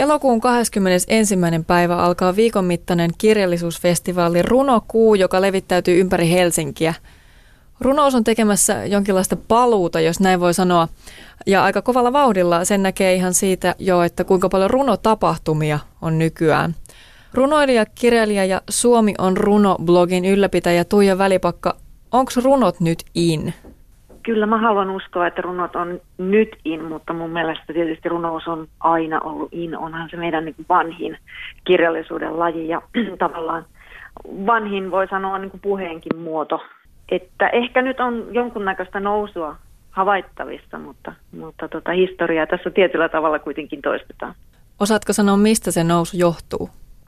Elokuun 21. päivä alkaa viikon mittainen kirjallisuusfestivaali Runokuu, joka levittäytyy ympäri Helsinkiä. Runous on tekemässä jonkinlaista paluuta, jos näin voi sanoa, ja aika kovalla vauhdilla sen näkee ihan siitä jo, että kuinka paljon runotapahtumia on nykyään. Runoilija, kirjailija ja Suomi on runo-blogin ylläpitäjä Tuija Välipakka. Onko runot nyt in? Kyllä mä haluan uskoa, että runot on nyt in, mutta mun mielestä tietysti runous on aina ollut in. Onhan se meidän niin kuin vanhin kirjallisuuden laji ja tavallaan vanhin voi sanoa niin kuin puheenkin muoto. Että ehkä nyt on jonkunnäköistä nousua havaittavissa, mutta historiaa tässä tietyllä tavalla kuitenkin toistetaan. Osaatko sanoa, mistä se nousu johtuu?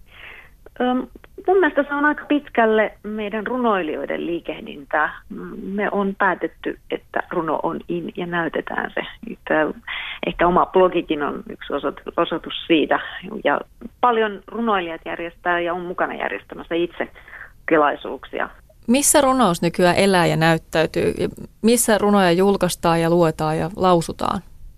Mun mielestä se on aika pitkälle meidän runoilijoiden liikehdintää. Me on päätetty, että runo on in ja näytetään se. Ehkä oma blogikin on yksi osoitus siitä. Ja paljon runoilijat järjestää ja on mukana järjestämässä itse tilaisuuksia. Missä runous nykyään elää ja näyttäytyy? Missä runoja julkaistaan ja luetaan ja lausutaan?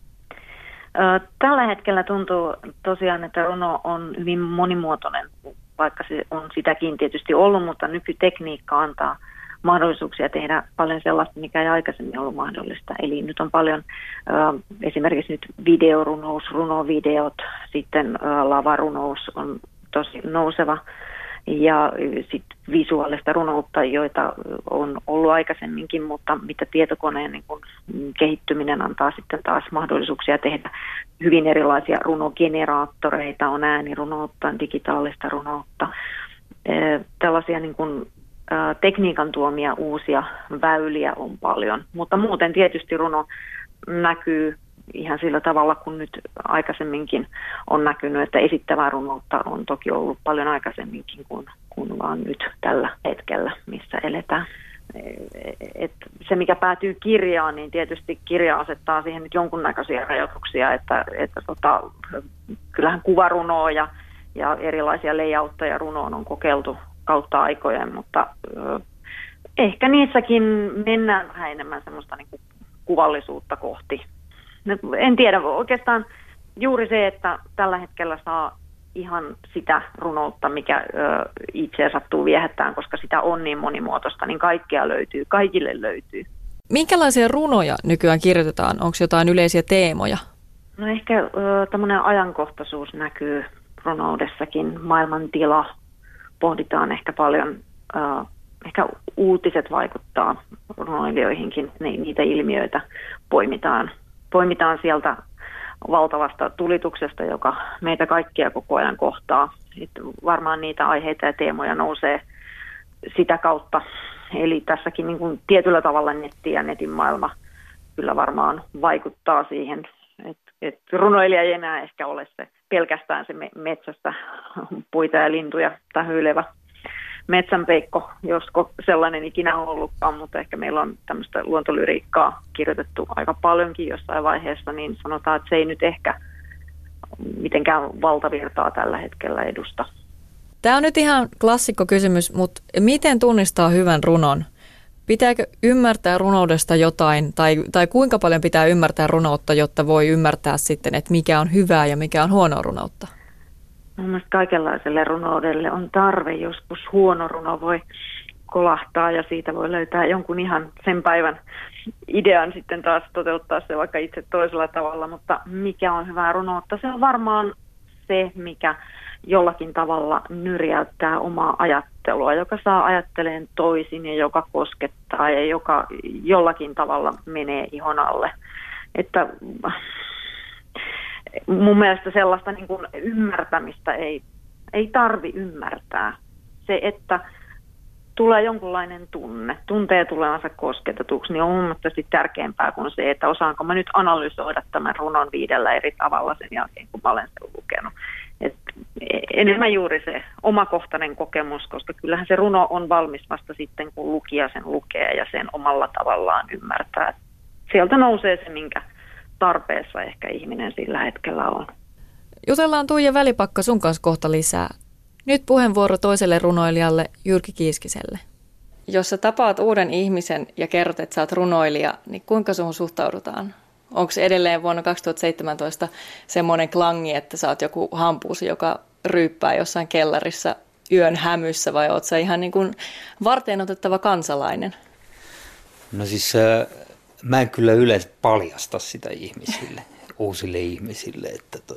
Tällä hetkellä tuntuu tosiaan, että runo on hyvin monimuotoinen, vaikka se on sitäkin tietysti ollut, mutta nykytekniikka antaa mahdollisuuksia tehdä paljon sellaista, mikä ei aikaisemmin ollut mahdollista. Eli nyt on paljon esimerkiksi nyt videorunous, runovideot, sitten lavarunous on tosi nouseva. Ja sitten visuaalista runoutta, joita on ollut aikaisemminkin, mutta mitä tietokoneen niin kun kehittyminen antaa sitten taas mahdollisuuksia tehdä hyvin erilaisia runogeneraattoreita, on äänirunoutta, digitaalista runoutta. Tällaisia niin kun, tekniikan tuomia uusia väyliä on paljon, mutta muuten tietysti runo näkyy ihan sillä tavalla, kun nyt aikaisemminkin on näkynyt, että esittävää runoutta on toki ollut paljon aikaisemminkin kuin vaan nyt tällä hetkellä, missä eletään. Et se, mikä päätyy kirjaan, niin tietysti kirja asettaa siihen nyt jonkunnäköisiä rajoituksia, että kyllähän kuvarunoa ja erilaisia layoutteja runoon on kokeiltu kautta aikojen, mutta ehkä niissäkin mennään vähän enemmän semmoista niin kuin kuvallisuutta kohti. En tiedä, oikeastaan juuri se, että tällä hetkellä saa ihan sitä runoutta, mikä itseä sattuu viehättään, koska sitä on niin monimuotoista, niin kaikkea löytyy, kaikille löytyy. Minkälaisia runoja nykyään kirjoitetaan? Onko jotain yleisiä teemoja? No ehkä tämmöinen ajankohtaisuus näkyy runoudessakin, maailmantila, pohditaan ehkä paljon, ehkä uutiset vaikuttaa runoilijoihinkin, niitä ilmiöitä poimitaan sieltä valtavasta tulituksesta, joka meitä kaikkia koko ajan kohtaa. Sitten varmaan niitä aiheita ja teemoja nousee sitä kautta. Eli tässäkin niin kuin tietyllä tavalla netti ja netin maailma kyllä varmaan vaikuttaa siihen, että runoilija ei enää ehkä ole se pelkästään se metsästä puita ja lintuja tähyilevä metsänpeikko, josko sellainen ikinä on ollutkaan, mutta ehkä meillä on tämmöistä luontolyriikkaa kirjoitettu aika paljonkin jossain vaiheessa, niin sanotaan, että se ei nyt ehkä mitenkään valtavirtaa tällä hetkellä edusta. Tämä on nyt ihan klassikkokysymys, mutta miten tunnistaa hyvän runon? Pitääkö ymmärtää runoudesta jotain, tai kuinka paljon pitää ymmärtää runoutta, jotta voi ymmärtää sitten, että mikä on hyvää ja mikä on huonoa runoutta? Mun mielestä kaikenlaiselle runoudelle on tarve. Joskus huono runo voi kolahtaa ja siitä voi löytää jonkun ihan sen päivän idean sitten taas toteuttaa se vaikka itse toisella tavalla. Mutta mikä on hyvää runoutta? Se on varmaan se, mikä jollakin tavalla nyrjäyttää omaa ajattelua, joka saa ajatteleen toisin ja joka koskettaa ja joka jollakin tavalla menee ihon alle. Että mun mielestä sellaista niin kuin ymmärtämistä ei tarvi ymmärtää. Se, että tulee jonkunlainen tuntee tulevansa kosketetuksi, niin on huomattavasti tärkeämpää kuin se, että osaanko mä nyt analysoida tämän runon 5 eri tavalla sen jälkeen, kun mä olen sen lukenut. Et enemmän juuri se omakohtainen kokemus, koska kyllähän se runo on valmis vasta sitten, kun lukija sen lukee ja sen omalla tavallaan ymmärtää. Sieltä nousee se, minkä tarpeessa ehkä ihminen sillä hetkellä on. Jutellaan Tuija Välipakka sun kanssa kohta lisää. Nyt puheenvuoro toiselle runoilijalle Jyrki Kiiskiselle. Jos sä tapaat uuden ihmisen ja kerrot, että sä oot runoilija, niin kuinka sun suhtaudutaan? Onko edelleen vuonna 2017 semmoinen klangi, että sä oot joku hampuusi, joka ryyppää jossain kellarissa yön hämyssä, vai oot sä ihan niin kuin varteenotettava kansalainen? No siis mä en kyllä yleensä paljasta sitä ihmisille, uusille ihmisille,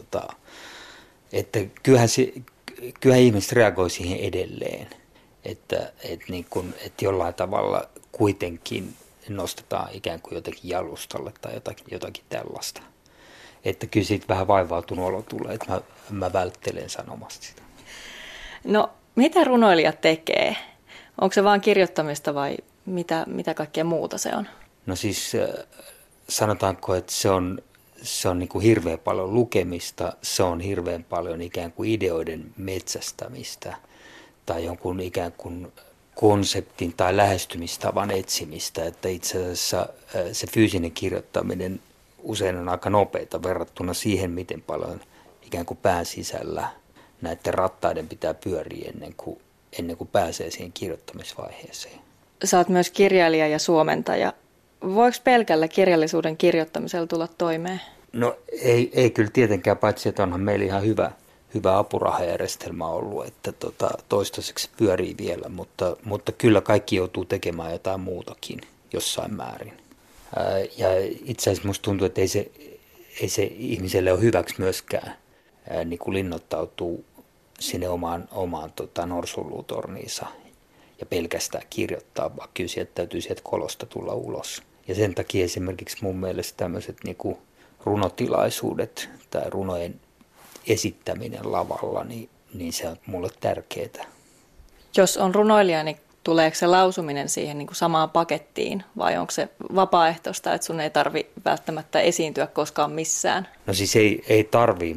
että kyllähän ihmiset reagoi siihen edelleen, että jollain tavalla kuitenkin nostetaan ikään kuin jotenkin jalustalle tai jotakin tällaista. Että kyllä siitä vähän vaivautunut olo tulee, että mä välttelen sanomasta sitä. No, mitä runoilija tekee? Onko se vaan kirjoittamista vai mitä kaikkea muuta se on? No siis sanotaanko, että se on niin kuin hirveän paljon lukemista, se on hirveän paljon ikään kuin ideoiden metsästämistä tai jonkun ikään kuin konseptin tai lähestymistavan etsimistä, että itse asiassa se fyysinen kirjoittaminen usein on aika nopeita verrattuna siihen, miten paljon ikään kuin pään sisällä näiden rattaiden pitää pyöriä ennen kuin pääsee siihen kirjoittamisvaiheeseen. Sä oot myös kirjailija ja suomentaja. Voiko pelkällä kirjallisuuden kirjoittamisella tulla toimeen? No ei kyllä tietenkään, paitsi että onhan meillä ihan hyvä apurahajärjestelmä ollut, että toistaiseksi pyörii vielä, mutta kyllä kaikki joutuu tekemään jotain muutakin jossain määrin. Ja itse asiassa musta tuntuu, että ei se ihmiselle ole hyväksi myöskään niin kuin linnoittautuu sinne omaan norsunluutorniinsa ja pelkästään kirjoittaa, vaan kyllä sieltä täytyy sieltä kolosta tulla ulos. Ja sen takia esimerkiksi mun mielestä tämmöiset niin kuin runotilaisuudet tai runojen esittäminen lavalla, niin se on mulle tärkeää. Jos on runoilija, niin tuleeko se lausuminen siihen niin kuin samaan pakettiin vai onko se vapaaehtoista, että sun ei välttämättä esiintyä koskaan missään? No siis ei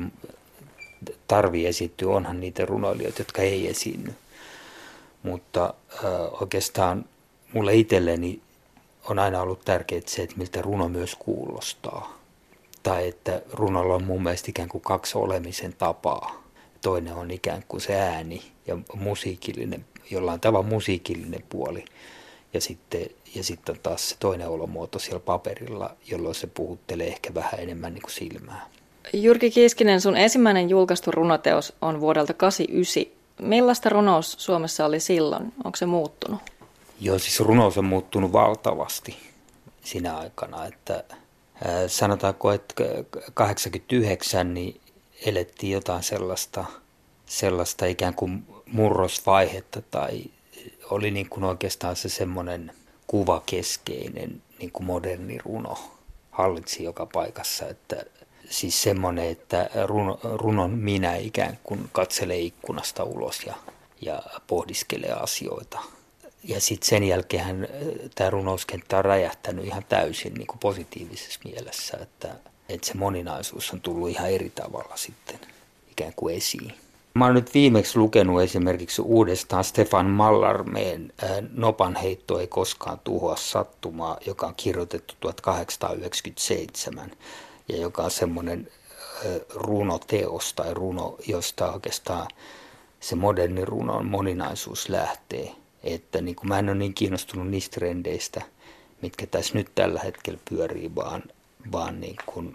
tarvii esiintyä, onhan niitä runoilijoita, jotka ei esiinny. Mutta oikeastaan mulle itselleni on aina ollut tärkeää se, että miltä runo myös kuulostaa. Tai että runolla on mun mielestä ikään kuin kaksi olemisen tapaa. Toinen on ikään kuin se ääni ja musiikillinen, jollain tavalla musiikillinen puoli. Ja sitten taas se toinen olomuoto siellä paperilla, jolloin se puhuttelee ehkä vähän enemmän niin kuin silmää. Jyrki Kiiskinen, sun ensimmäinen julkaistu runoteos on vuodelta 1989. Millaista runous Suomessa oli silloin? Onko se muuttunut? Joo, siis runous on muuttunut valtavasti siinä aikana, että sanotaanko, että 89 niin elettiin jotain sellaista ikään kuin murrosvaihetta tai oli niin kuin oikeastaan se semmoinen kuvakeskeinen niin kuin moderni runo hallitsi joka paikassa, että siis semmoinen, että runon minä ikään kuin katselee ikkunasta ulos ja pohdiskelee asioita. Ja sitten sen jälkeen tämä runouskenttä on räjähtänyt ihan täysin niin kuin positiivisessa mielessä, että se moninaisuus on tullut ihan eri tavalla sitten ikään kuin esiin. Mä oon nyt viimeksi lukenut esimerkiksi uudestaan Stefan Mallarmeen Nopanheitto ei koskaan tuhoa sattumaa, joka on kirjoitettu 1897 ja joka on semmoinen runoteos tai runo, josta oikeastaan se moderni runon moninaisuus lähtee. Että niin kuin mä en ole niin kiinnostunut niistä trendeistä, mitkä tässä nyt tällä hetkellä pyörii, vaan niin kuin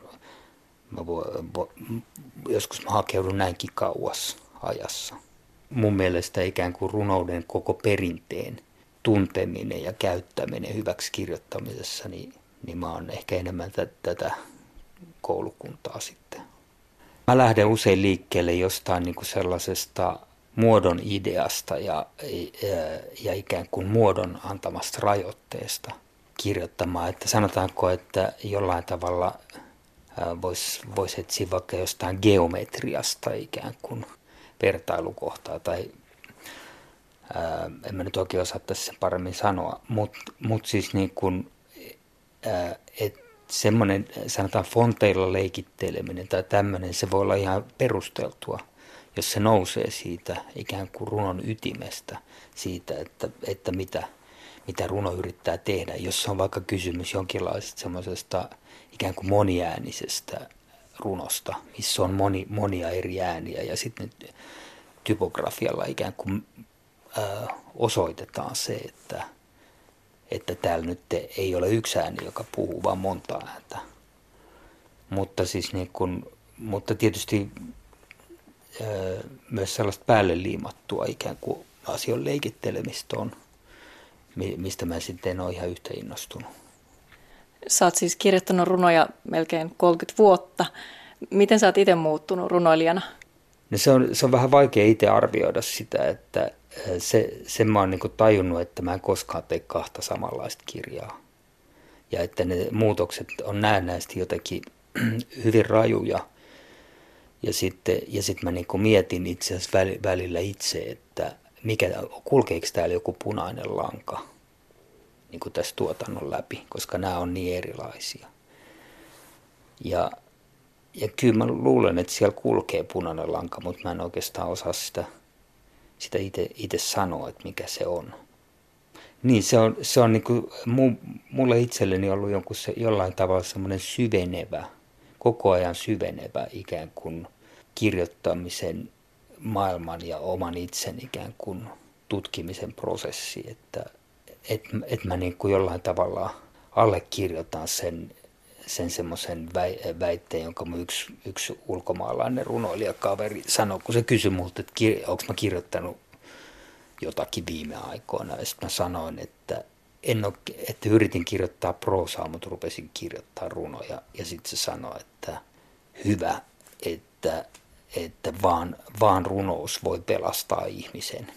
joskus mä hakeudun näinkin kauas ajassa. Mun mielestä ikään kuin runouden koko perinteen tunteminen ja käyttäminen hyväksi kirjoittamisessa, niin mä oon ehkä enemmän tätä koulukuntaa sitten. Mä lähden usein liikkeelle jostain niin kuin sellaisesta muodon ideasta ja ikään kuin muodon antamasta rajoitteesta kirjoittamaan. Että sanotaanko, että jollain tavalla voisi etsiä vaikka jostain geometriasta ikään kuin vertailukohtaa tai en mä nyt oikein osaa tässä paremmin sanoa, mutta siis niin kuin, että semmoinen sanotaan fonteilla leikitteleminen tai tämmöinen, se voi olla ihan perusteltua, jos se nousee siitä ikään kuin runon ytimestä, siitä, että mitä runo yrittää tehdä. Jos on vaikka kysymys jonkinlaisesta semmoisesta ikään kuin moniäänisestä runosta, missä on monia eri ääniä ja sitten typografialla ikään kuin osoitetaan se, että täällä nyt ei ole yksi ääni, joka puhuu, vaan monta ääntä. Mutta, siis niin kun, mutta tietysti myös sellaista päälle liimattua ikään kuin asian leikittelemistä on, mistä mä sitten en ole ihan yhtä innostunut. Sä oot siis kirjoittanut runoja melkein 30 vuotta. Miten sä oot itse muuttunut runoilijana? No se on vähän vaikea itse arvioida sitä, että sen mä oon niin kuin tajunnut, että mä en koskaan tee kahta samanlaista kirjaa. Ja että ne muutokset on näennäisesti jotenkin hyvin rajuja. Ja sitten mä niin kuin mietin itse asiassa välillä itse, että kulkeeko täällä joku punainen lanka niin kuin tässä tuotannon läpi, koska nämä on niin erilaisia. Ja kyllä mä luulen, että siellä kulkee punainen lanka, mutta mä en oikeastaan osaa sitä itse sanoa, että mikä se on. Niin, se on niin kuin mulle itselleni ollut jollain tavalla semmoinen koko ajan syvenevä ikään kuin kirjoittamisen maailman ja oman itsen ikään kuin tutkimisen prosessi, että mä niin kuin jollain tavalla allekirjoitan sen semmoisen väitteen, jonka yksi ulkomaalainen runoilijakaveri sanoi, kun se kysyi multa, että onko mä kirjoittanut jotakin viime aikoina. Ja sitten mä sanoin, että yritin kirjoittaa proosaa, mutta rupesin kirjoittaa runoja. Ja sitten se sanoi, että hyvä, että vaan runous voi pelastaa ihmisen.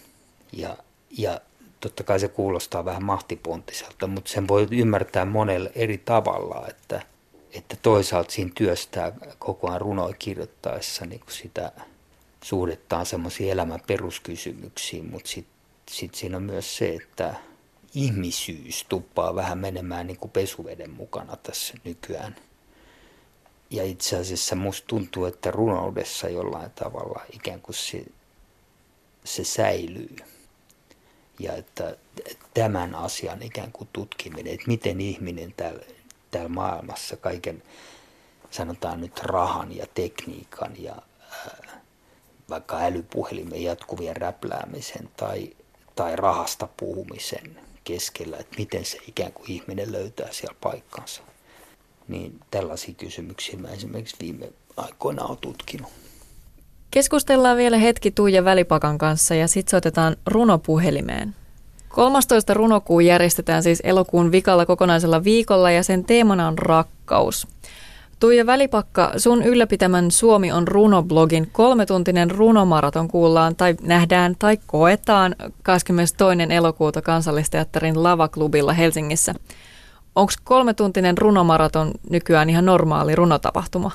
Ja totta kai se kuulostaa vähän mahtiponttiselta, mutta sen voi ymmärtää monella eri tavalla, että toisaalta siinä työstää koko ajan runoja kirjoittaessa niin kuin sitä suhdettaan semmoisiin elämän peruskysymyksiin, mutta sit siinä on myös se, että ihmisyys tuppaa vähän menemään niin kuin pesuveden mukana tässä nykyään. Ja itse asiassa musta tuntuu, että runoudessa jollain tavalla ikään kuin se säilyy. Ja että tämän asian ikään kuin tutkiminen, että miten ihminen täällä maailmassa kaiken, sanotaan nyt rahan ja tekniikan ja vaikka älypuhelimen jatkuvien räpläämisen tai rahasta puhumisen keskellä, että miten se ikään kuin ihminen löytää siellä paikkansa. Niin tällaisia kysymyksiä mä esimerkiksi viime aikoina olen tutkinut. Keskustellaan vielä hetki Tuija Välipakan kanssa ja sitten soitetaan runopuhelimeen. 13. runokuu järjestetään siis elokuun vikalla kokonaisella viikolla ja sen teemana on rakkaus. Tuija Välipakka, sun ylläpitämän Suomi on runoblogin 3-tuntinen runomaraton kuullaan tai nähdään tai koetaan 22. elokuuta Kansallisteatterin Lavaklubilla Helsingissä. Onko 3-tuntinen runomaraton nykyään ihan normaali runotapahtuma?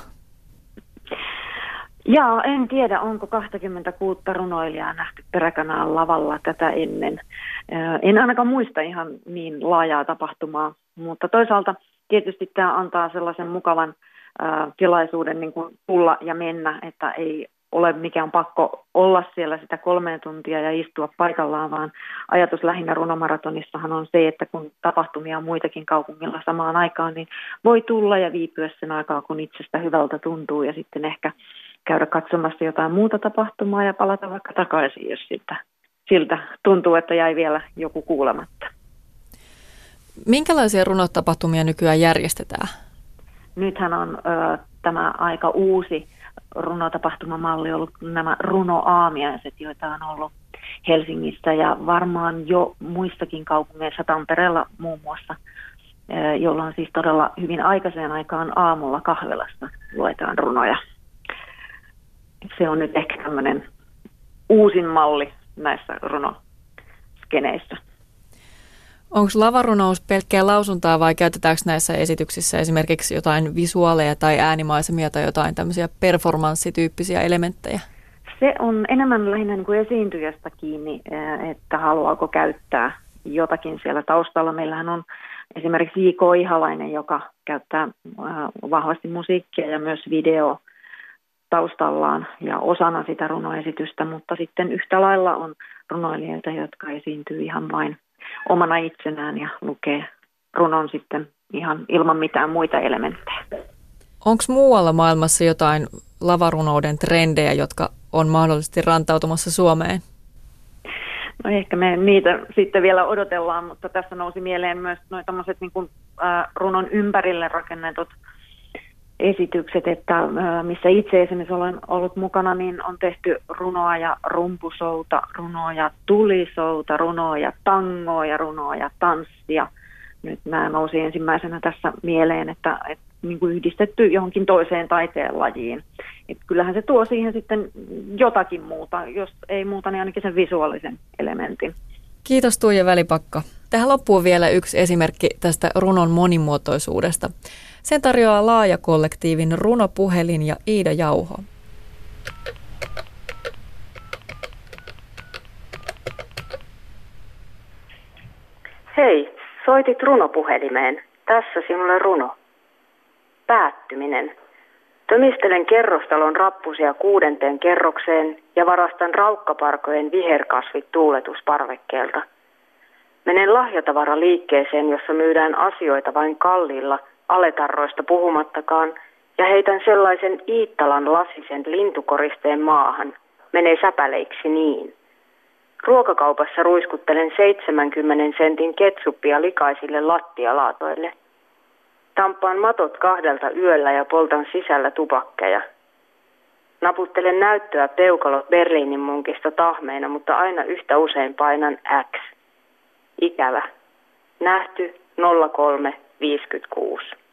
Jaa, en tiedä, onko 26 runoilijaa nähty Peräkanaan lavalla tätä ennen. En ainakaan muista ihan niin laajaa tapahtumaa, mutta toisaalta tietysti tämä antaa sellaisen mukavan tilaisuuden niin kuin tulla ja mennä, että ei ole mikään pakko olla siellä sitä 3 tuntia ja istua paikallaan, vaan ajatus lähinnä runomaratonissahan on se, että kun tapahtumia on muitakin kaupungilla samaan aikaan, niin voi tulla ja viipyä sen aikaa, kun itsestä hyvältä tuntuu ja sitten ehkä käydä katsomassa jotain muuta tapahtumaa ja palata vaikka takaisin, jos siltä tuntuu, että jäi vielä joku kuulematta. Minkälaisia runotapahtumia nykyään järjestetään? Nythän on tämä aika uusi runotapahtumamalli ollut nämä runoaamiaiset, joita on ollut Helsingissä ja varmaan jo muissakin kaupungeissa, Tampereella muun muassa, jolloin siis todella hyvin aikaiseen aikaan aamulla kahvilassa luetaan runoja. Se on nyt ehkä tämmöinen uusin malli näissä runoskeneissä. Onko lavarunous pelkkää lausuntaa vai käytetäänkö näissä esityksissä esimerkiksi jotain visuaaleja tai äänimaisemia tai jotain tämmöisiä performanssityyppisiä elementtejä? Se on enemmän lähinnä niin kuin esiintyjästä kiinni, että haluaako käyttää jotakin siellä taustalla. Meillähän on esimerkiksi J.K. Ihalainen, joka käyttää vahvasti musiikkia ja myös video taustallaan ja osana sitä runoesitystä, mutta sitten yhtä lailla on runoilijoita, jotka esiintyy ihan vain omana itsenään ja lukee runon sitten ihan ilman mitään muita elementtejä. Onko muualla maailmassa jotain lavarunouden trendejä, jotka on mahdollisesti rantautumassa Suomeen? No ehkä me niitä sitten vielä odotellaan, mutta tässä nousi mieleen myös nuo tämmöiset niin kuin runon ympärille rakennetut esitykset, että missä itse esimerkiksi olen ollut mukana, niin on tehty runoa ja rumpusouta, runoa ja tulisouta, runoa ja tangoa ja runoa ja tanssia. Nyt nämä nousi ensimmäisenä tässä mieleen, että niin kuin yhdistetty johonkin toiseen taiteenlajiin. Et kyllähän se tuo siihen sitten jotakin muuta, jos ei muuta, niin ainakin sen visuaalisen elementin. Kiitos Tuija Välipakka. Tähän loppuun vielä yksi esimerkki tästä runon monimuotoisuudesta. Sen tarjoaa laajakollektiivin Runopuhelin ja Iida Jauho. Hei, soitit runopuhelimeen. Tässä sinulle runo. Päättyminen. Tömistelen kerrostalon rappusia 6. kerrokseen ja varastan raukkaparkojen viherkasvit tuuletusparvekkeelta. Menen lahjatavaraliikkeeseen, jossa myydään asioita vain kalliilla, aletarroista puhumattakaan, ja heitän sellaisen Iittalan lasisen lintukoristeen maahan. Menee säpäleiksi niin. Ruokakaupassa ruiskuttelen 70 sentin ketsuppia likaisille lattialaatoille. Tampaan matot 2 yöllä ja poltan sisällä tupakkeja. Naputtelen näyttöä peukalot Berliinin munkista tahmeina, mutta aina yhtä usein painan X. Ikävä. Nähty 0356.